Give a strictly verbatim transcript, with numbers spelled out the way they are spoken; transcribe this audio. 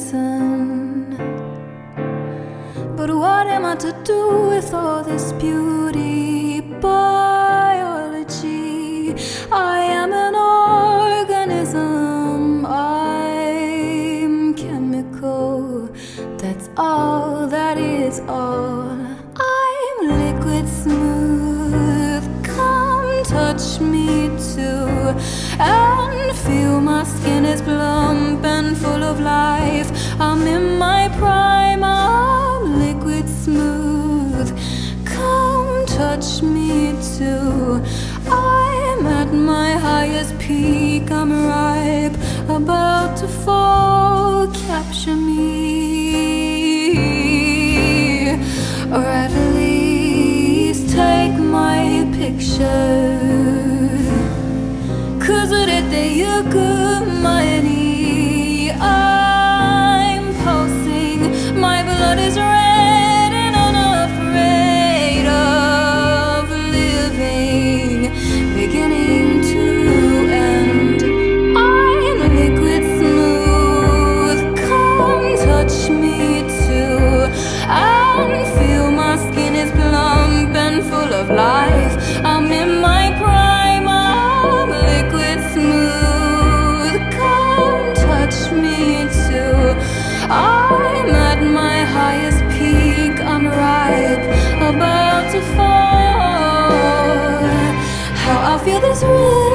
medicine. But what am I to do with all this beauty? Biology, I am an organism. I'm chemical, that's all, that is all. I'm liquid smooth, come touch me too, and feel my skin is plump and full of life. I'm in my prime, I'm liquid smooth, come touch me too. I'm at my highest peak, I'm ripe, about to fall. Capture me, or at least take my picture. Cause urete yukumani, I'm pulsing, my blood is red and unafraid of living, beginning to end. I'm liquid smooth, come touch me too, and feel my skin is plump and full of life. I'm in my prime, I'm liquid smooth, come touch me too. I'm at my highest peak, I'm ripe, about to fall. How I feel this rhythm